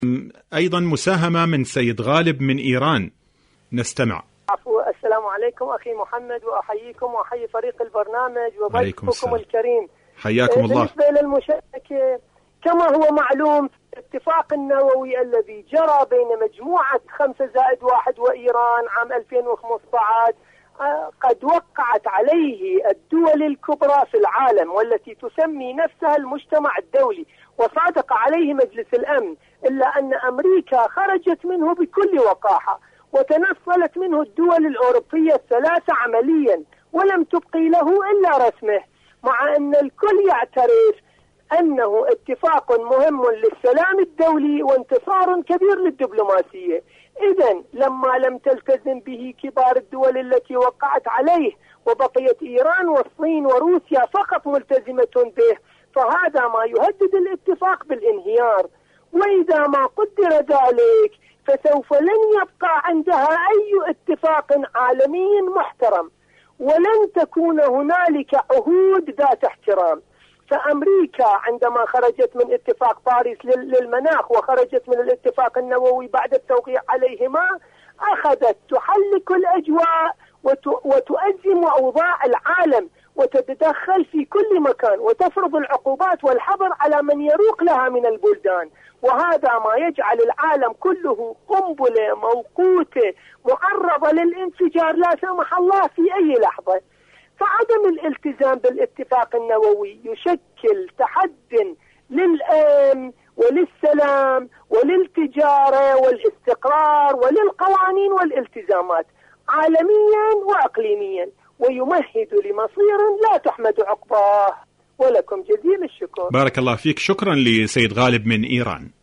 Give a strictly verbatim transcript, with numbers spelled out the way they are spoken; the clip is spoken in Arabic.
أيضا مساهمة من سيد غالب من إيران، نستمع. عفو. السلام عليكم أخي محمد، وأحييكم وأحيي فريق البرنامج وضيفكم الكريم. حياكم الله. بالنسبة للمشاركة، كما هو معلوم الاتفاق النووي الذي جرى بين مجموعة خمسة زائد واحد وإيران عام ألفين وخمسة عشر قد وقعت عليه الدول الكبرى في العالم والتي تسمي نفسها المجتمع الدولي، وصادق عليه مجلس الأمن، إلا أن أمريكا خرجت منه بكل وقاحة، وتنصلت منه الدول الأوروبية الثلاثة عمليا، ولم تبقي له إلا رسمه، مع أن الكل يعترف أنه اتفاق مهم للسلام الدولي وانتصار كبير للدبلوماسية. إذن لما لم تلتزم به كبار الدول التي وقعت عليه، وبقيت إيران والصين وروسيا فقط ملتزمة به، فهذا ما يهدد الاتفاق بالانهيار. وإذا ما قدر ذلك فسوف لن يبقى عندها أي اتفاق عالمي محترم، ولن تكون هنالك عهود ذات احترام. فأمريكا عندما خرجت من اتفاق باريس للمناخ وخرجت من الاتفاق النووي بعد التوقيع عليهما، أخذت تحلك الأجواء وتؤزم أوضاع العالم وتتدخل في كل مكان وتفرض العقوبات والحظر على من يروق لها من البلدان، وهذا ما يجعل العالم كله قنبلة موقوتة معرضة للانفجار لا سمح الله في أي لحظة. فعدم الالتزام بالاتفاق النووي يشكل تحد للأمن وللسلام وللتجارة والاستقرار وللقوانين والالتزامات عالميا وإقليميا، ويمهد لمصير لا تحمد عقباه. ولكم جزيل الشكر. بارك الله فيك. شكرا لسيد غالب من إيران.